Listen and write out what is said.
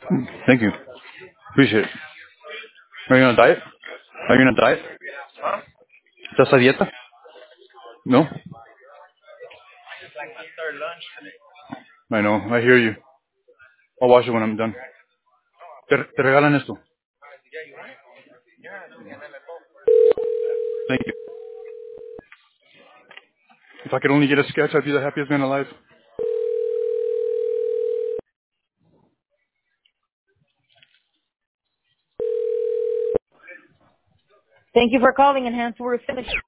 Thank you. Appreciate it. Are you on a diet? Are you on a diet? ¿Estás a dieta? No? I know. I hear you. I'll watch it when I'm done. Te regalan esto. Thank you. If I could only get a sketch, I'd be the happiest man alive. Thank you for calling Enhanced Work Finish.